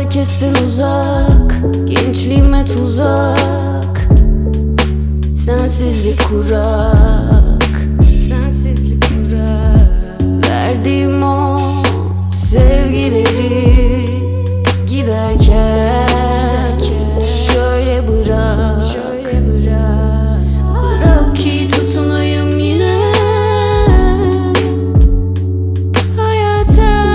herkesten uzak, gençliğime tuzak, sensizlik kurak, sensizlik kurak. Verdiğim o sevgileri giderken şöyle bırak, bırak ki tutunayım yine hayata.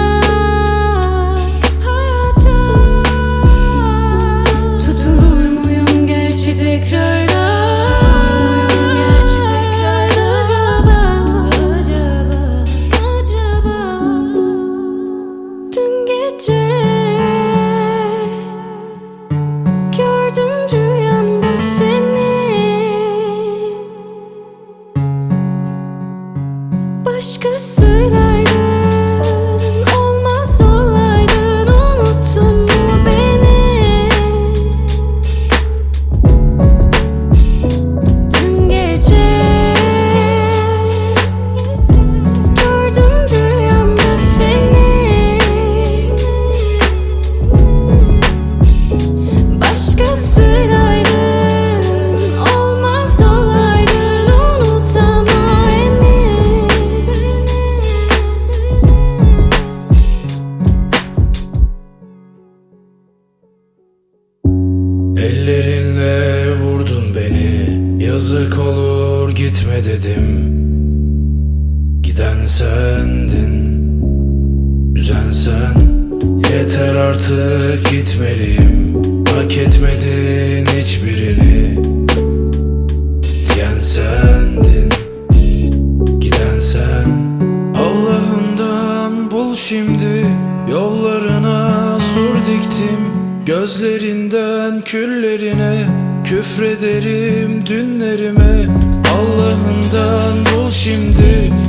Tutunur muyum gerçi tekrardan? Dün gece gördüm rüyamda seni, başkasıylaydın, olmaz olaydın. Unuttun mu beni? Dün gece gördüm rüyamda seni, başkasıylaydın, olmaz olaydın. Unutamam emin. Ellerinle vurdun beni, yazık olur gitme dedim. Giden sendin, üzen sen. Yeter artık gitmeliyim, hak etmedin hiçbirini. Diyen sendin, giden sen. Allah'ından bul şimdi, yollarına sur diktim. Gözlerinden küllerine küfrederim dünlerime. Allah'ından bul şimdi,